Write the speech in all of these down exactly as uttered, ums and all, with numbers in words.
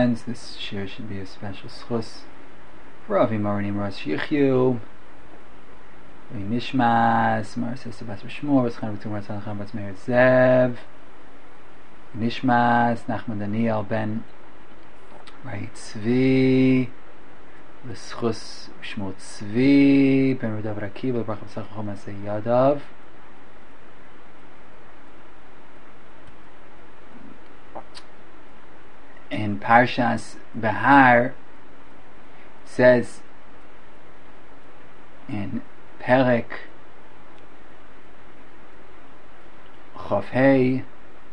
friends. This share should be a special schus for Avi Marinim Ras Yichyu. Nishmas Mar Sister Bas Shmuel was Chan B'Tum Ratzon Chan Bas Meir Zev. Nishmas Nachman Daniel Ben Rai Tzvi L'schus Shmuel Tzvi Ben Rudav Rakiva Baruch B'Sach Chom Asay Yadav. In Parshas Behar says in Perek Chof Hei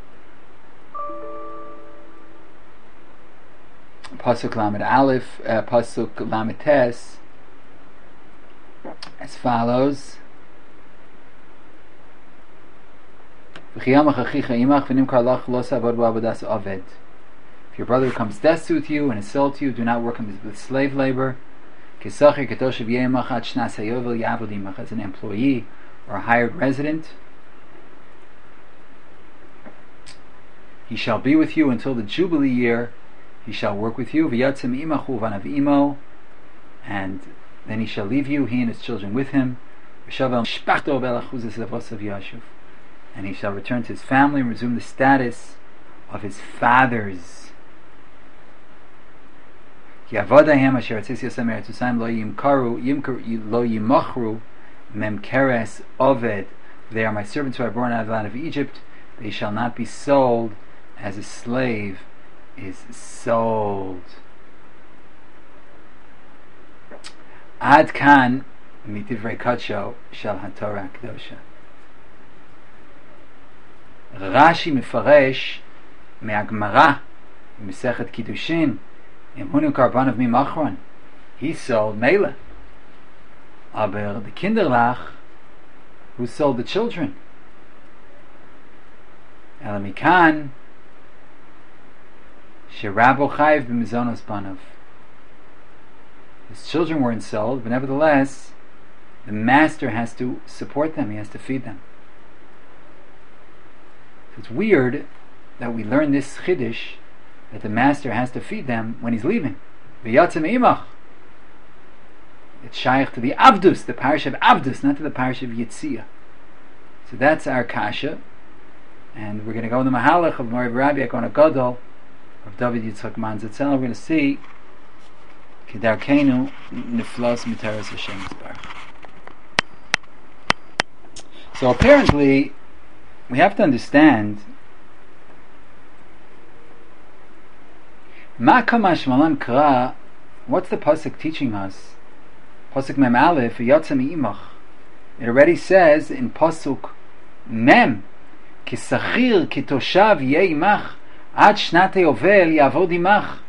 Pasuk Lamed Aleph, uh, Pasuk Lamed Tes, as follows: If your brother comes destitute you and insult you, do not work him with slave labor. As an employee or a hired resident, he shall be with you until the Jubilee year. He shall work with you, and then he shall leave you, he and his children with him, and he shall return to his family and resume the status of his fathers. They are my servants who are born out of the land of Egypt. They shall not be sold as a slave is sold. Ad kan mitivrei kacho shel haTorah Kedosha. Rashi mefaresh me'agmara Mesechet Kiddushin Imhunu karban of mi machron. He sold Mela. Aber the Kinderlach, who sold the children. Elamikan Shirabo Chayv b'mizonos banav. His children weren't sold, but nevertheless, the master has to support them. He has to feed them. So it's weird that we learn this chiddush that the master has to feed them when he's leaving. V'yatzim imach. It's shaykh to the Avdus, the parish of Avdus, not to the parish of Yitzia. So that's our kasha, and we're going to go in the Mahalach of Mori Rabbi Akon Gadol of David Yitzchak Man Zatzal. We're going to see Kedarkenu Niflos Mitaras Hashem Yisbarach. So apparently, we have to understand Ma kamash malan kra. What's the pasuk teaching us? Pasuk mem aleph yatzam imach. It already says in pasuk mem kisachir kitoshav yeh imach ad shnat yovel yavod imach.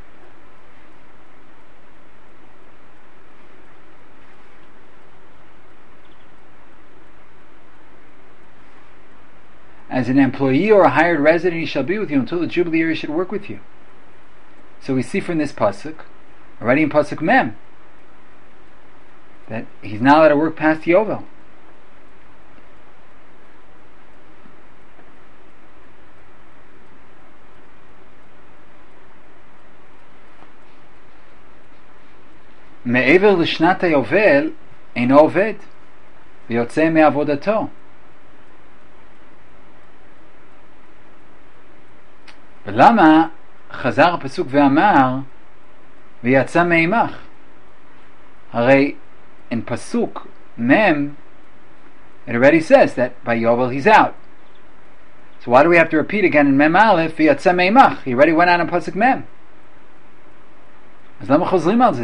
As an employee or a hired resident, he shall be with you until the Jubilee year. He should work with you. So we see from this pasuk, already in pasuk mem, that he's not allowed to work past Yovel. Me'ever l'shnat hayovel eino oved v'yotzei me'avodato. ולמה חזר הפסוק ואמר ויצא מעמך? הרי in pasuk mem it already says that by Yovel he's out. So why do we have to repeat again in mem aleph ויצא מעמך? He already went out in pasuk mem. אז למה חוזרים על זה?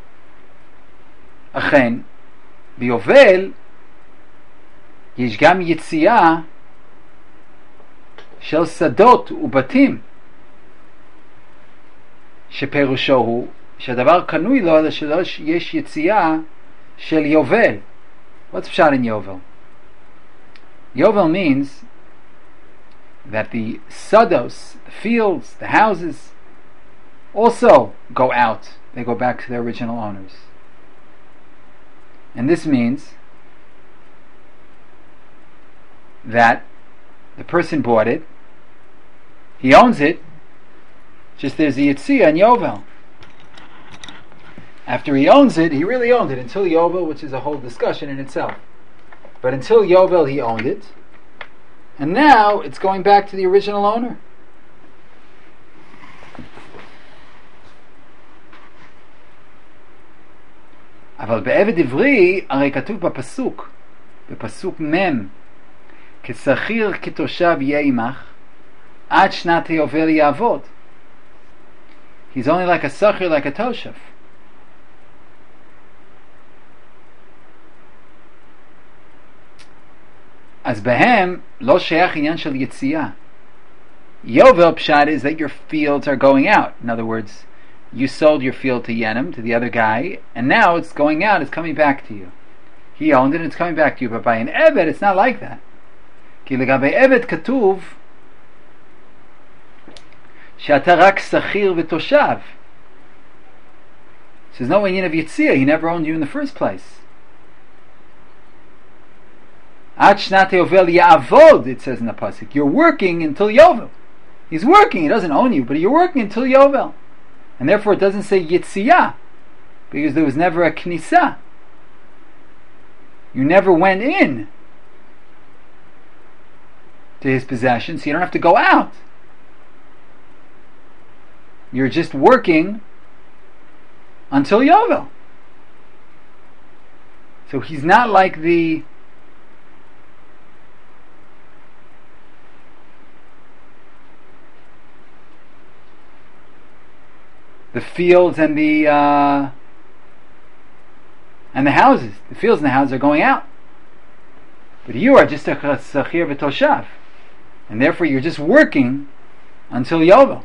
אכן ביובל יש גם יציאה של שדות ובתים שפירושו הוא שהדבר קנוי לו אלא שיש יציאה של יובל. What's pshat in Yovel? Yovel means that the sados, the fields, the houses also go out. They go back to their original owners. And this means that the person bought it, he owns it, Just there's the Yitzia and Yovel. After he owns it, he really owned it until Yovel, which is a whole discussion in itself. But until Yovel, he owned it. And now it's going back to the original owner. אבל בעבד עברי הרי כתוב בפסוק, בפסוק מם, כשכיר כתושב יהיה עמך, עד שנת היובל יעבוד. He's only like a sachir, like a toshav. אז בהם לא שייך עניין של יציאה. Yovel pshat is that your fields are going out. In other words, you sold your field to Yenim, to the other guy, and now it's going out, it's coming back to you. He owned it and it's coming back to you. But by an Eved, it's not like that. כי לגבי עבד כתוב שאתה רק שכיר ותושב. So there's no inyan of Yitzia, he never owned you in the first place. עד שנת היובל יעבוד, it says in the pasuk. You're working until Yovel. He's working, he doesn't own you, but you're working until Yovel. And therefore it doesn't say Yitzia, because there was never a Knisa. You never went in to his possession, so you don't have to go out. You're just working until Yovel. So he's not like the the fields and the uh, and the houses. The fields and the houses are going out, but you are just a sachir v'toshav, and therefore you're just working until Yovel.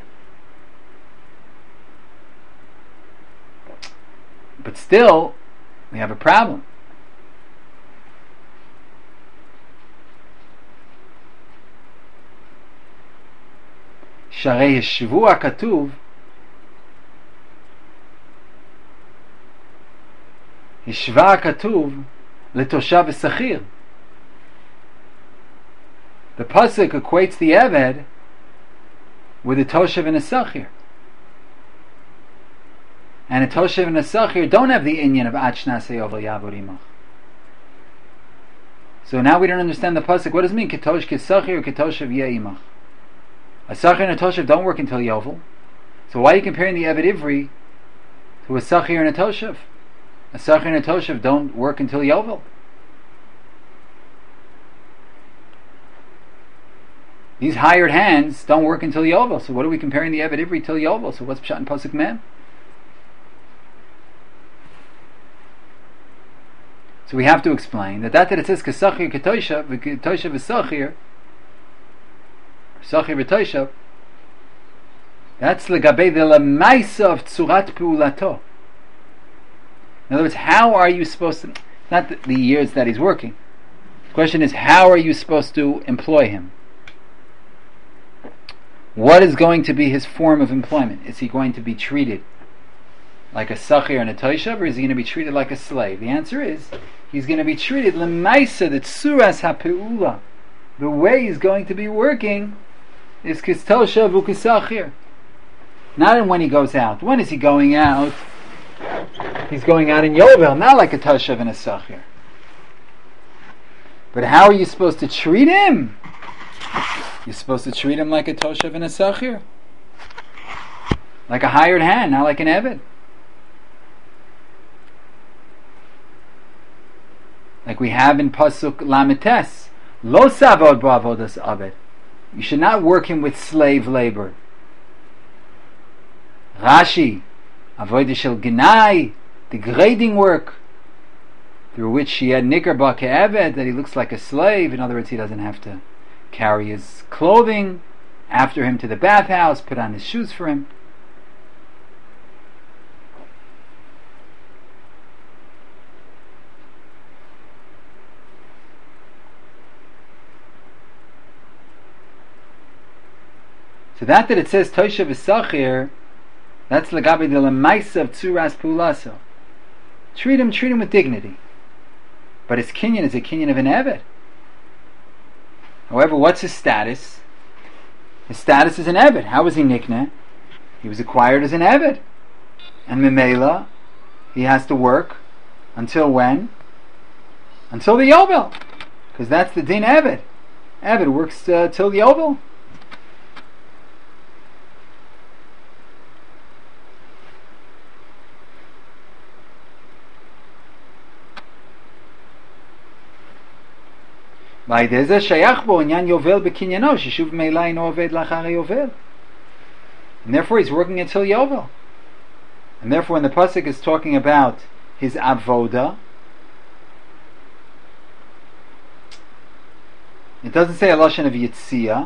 But still, we have a problem. Sharei hashvu hakatuv, hashva hakatuv letoshav v'sachir. The pasuk equates the Eved with a toshav and a sachir. And a toshav and a sachir don't have the inyan of Ad Shnasei Yovel Yavod Imach. So now we don't understand the pasuk. What does it mean? Ketosh kesachir or ketoshav yeh imach? A sachir and a toshav don't work until Yovel. So why are you comparing the Eved Ivri to a sachir and a toshav? A sachir and a toshav don't work until Yovel. These hired hands don't work until Yovel. So what are we comparing the Eved Ivri till Yovel? So what's pshat in pasuk mem? So we have to explain that that that it says kesachir ketoshav ketoshav v'sachir sachir v'toshav, that's legabei the lemaisa of tzurat peulato. In other words, how are you supposed to? Not the, the years that he's working. The question is, how are you supposed to employ him? What is going to be his form of employment? Is he going to be treated like a sachir and a toshav, or is he going to be treated like a slave? The answer is, he's going to be treated lemaisa, the tsuras hapeula. The way he's going to be working is kistoshav ukisachir. Not in when he goes out. When is he going out? He's going out in Yovel, not like a toshav and a sachir. But how are you supposed to treat him? You're supposed to treat him like a toshav and a sachir, like a hired hand, not like an eved. Like we have in pasuk lamites, lo savod ba'avodas aved. You should not work him with slave labor. Rashi, avodah shel genai, degrading work, through which he had nikar ke'eved, that he looks like a slave. In other words, he doesn't have to carry his clothing after him to the bathhouse, put on his shoes for him. So that that it says toshav v'sachir, that's legabe de lemaisa of tzuras pulaso. Treat him, treat him with dignity. But his kinyan is a kinyan of an eved. However, what's his status? His status is an eved. How is he nikna? He was acquired as an Eved. And Memela, he has to work until when? Until the Yovel. Because that's the din Eved. Eved works uh, till the Yovel. And therefore he's working until Yovel. And therefore when the pasuk is talking about his avoda, it doesn't say a lashon of yitzia.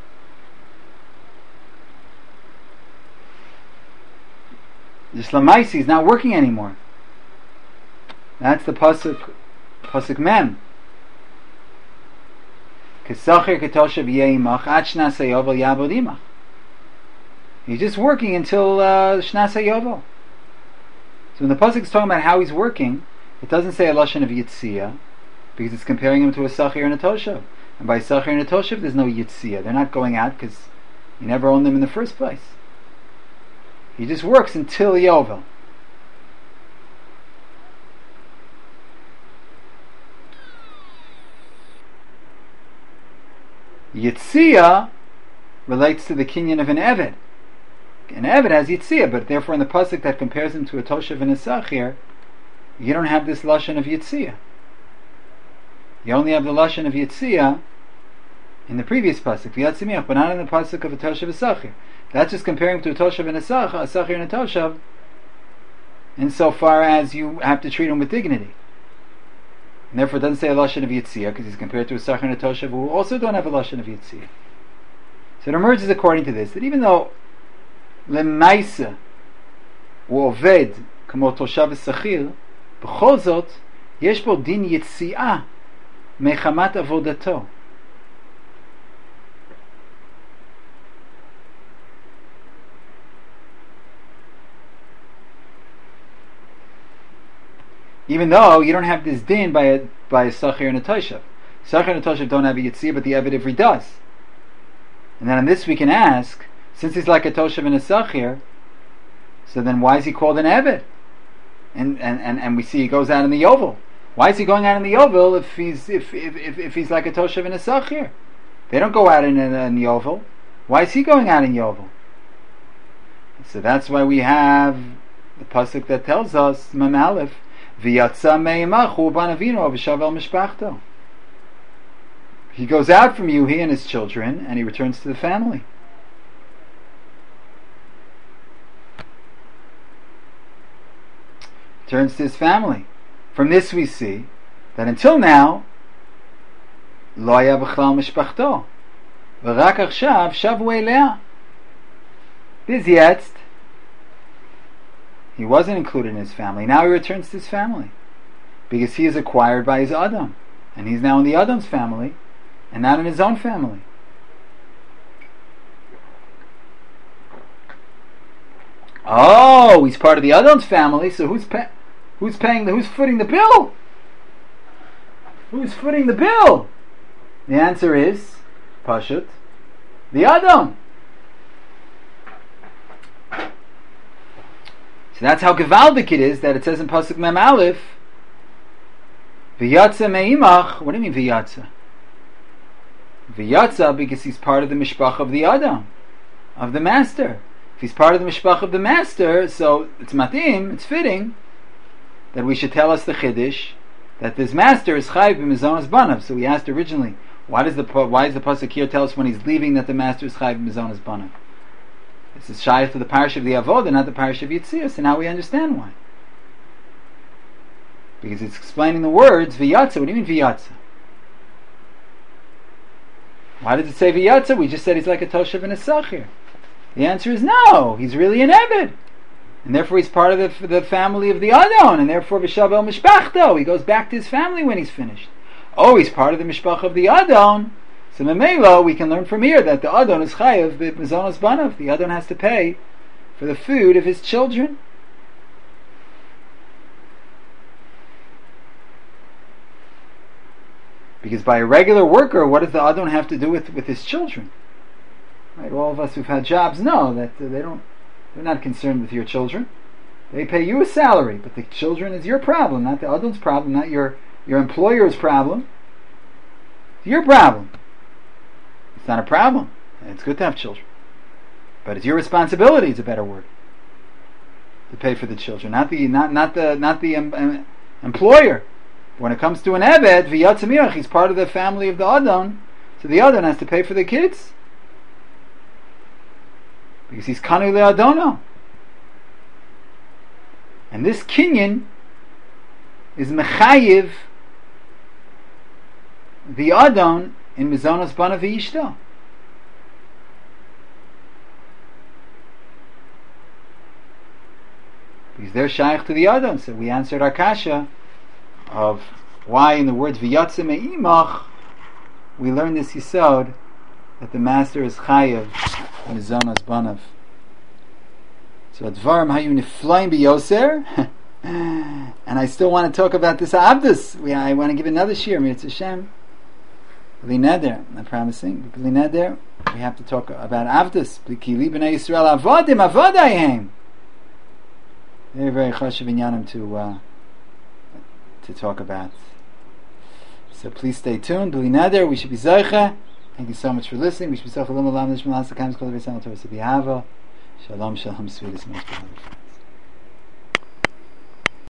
This lamaisi is not working anymore. That's the pasuk, pasuk mem. Kesachir ketoshav yeimach ad shnas hayovel yabod imach. He's just working until uh, shnas hayovel. So when the pasuk is talking about how he's working, it doesn't say a lashon of yitzia, because it's comparing him to a sachir and a toshav. And by sachir and a toshav, there's no yitzia. They're not going out because you never owned them in the first place. He just works until yovel. Yitzia relates to the kinyan of an Eved. An Eved has Yitzia, but therefore in the pasuk that compares him to a Toshav and a Sachir, you don't have this lashon of Yitzia. You only have the lashon of Yitzia in the previous pasuk, V'yatzimiach, but not in the pasuk of a Toshav and a Sachir. That's just comparing him to a Toshav and a Sachir, a Sachir and a Toshav, insofar as you have to treat him with dignity. And therefore it doesn't say a lashon of Yitzia, because he's compared to a Sachir and a Toshav who also don't have a lashon of Yitzia. So it emerges according to this, that even though Lemaisa הוא עובד כמו תושב ושכיר, בכל זאת יש בו דין יציאה מחמת עבודתו. Even though you don't have this din by a, by a Sachir and a Toshav. Sachir and a Toshav don't have a Yitzia, but the Eved Ivri does. And then on this we can ask, since he's like a Toshav and a Sachir, so then why is he called an Eved? And, and, and, and we see he goes out in the Yovel. Why is he going out in the Yovel if he's if if, if, if he's like a Toshav and a Sachir? They don't go out in, in, in Yovel. Why is he going out in Yovel? So that's why we have the pasuk that tells us, Mem Aleph, V'yatsa me'imachu banavino v'shavel mishpachto. He goes out from you, he and his children, and he returns to the family. Returns to his family. From this we see that until now, lo haya b'chlal mishpachto, v'rak achshav shavu elea. Bis jetzt, he wasn't included in his family. Now he returns to his family because he is acquired by his Adam, and he's now in the Adam's family and not in his own family. Oh, he's part of the Adam's family. So who's pay- who's paying the who's footing the bill? Who's footing the bill? The answer is Pashut, the Adam. So that's how gewaldik it is that it says in Pasuk Mem Aleph, V'yatza me'imach. What do you mean V'yatza? V'yatza because he's part of the mishpach of the Adam, of the master. If he's part of the mishpach of the master, so it's matim, it's fitting that we should tell us the chiddush that this master is chayv b'mizonos banav. So we asked originally, why does the why does the pasuk here tell us when he's leaving that the master is chayv b'mizonos banav? This is shy to the parish of the Avodah, not the parish of Yitzia. So now we understand why. Because it's explaining the words V'yatza. What do you mean V'yatza? Why does it say V'yatza? We just said he's like a Toshav and a Sachir. The answer is no. He's really an Eved, and therefore he's part of the, the family of the Adon, and therefore V'shavel Mishpachto. He goes back to his family when he's finished. Oh, he's part of the Mishpach of the Adon. So Memela, we can learn from here that the Adon is chayav b'mizonos banav. The Adon has to pay for the food of his children. Because by a regular worker, what does the Adon have to do with, with his children? Right? All of us who've had jobs know that uh, they don't They're not concerned with your children. They pay you a salary, but the children is your problem, not the adult's problem, not your, your employer's problem. It's your problem. It's not a problem. It's good to have children. But it's your responsibility, is a better word, to pay for the children, not the not not the not the um, um, employer. When it comes to an Eved, v'yatzemiach, he's part of the family of the Adon, so the Adon has to pay for the kids. Because he's Kanu le'adono. And this Kinyan is Mechayiv the Adon in Mizonos Bana v'Yishto. Because they're shaykh to the Adon. So we answered our kasha of why in the words v'yatzeh me'imach we learn this yisod that the master is chayev mizonos banav. So advarim hayu niflaim biyoser, and I still want to talk about this abdus. We I want to give another shir. Mirz Hashem, b'li neder. I'm promising. B'li neder, we have to talk about avdus. B'kili b'nei Yisrael avodim avodayhem. Very very chashuv inyanim to. Uh, to talk about. So please stay tuned. B'li neder, we should be zeicha. Thank you so much for listening. We should be zeicha l'olam l'am l'shmal ha'asakam. Kol v'esam l'torah s'bihava. Shalom, shalom, sweetest most beloved.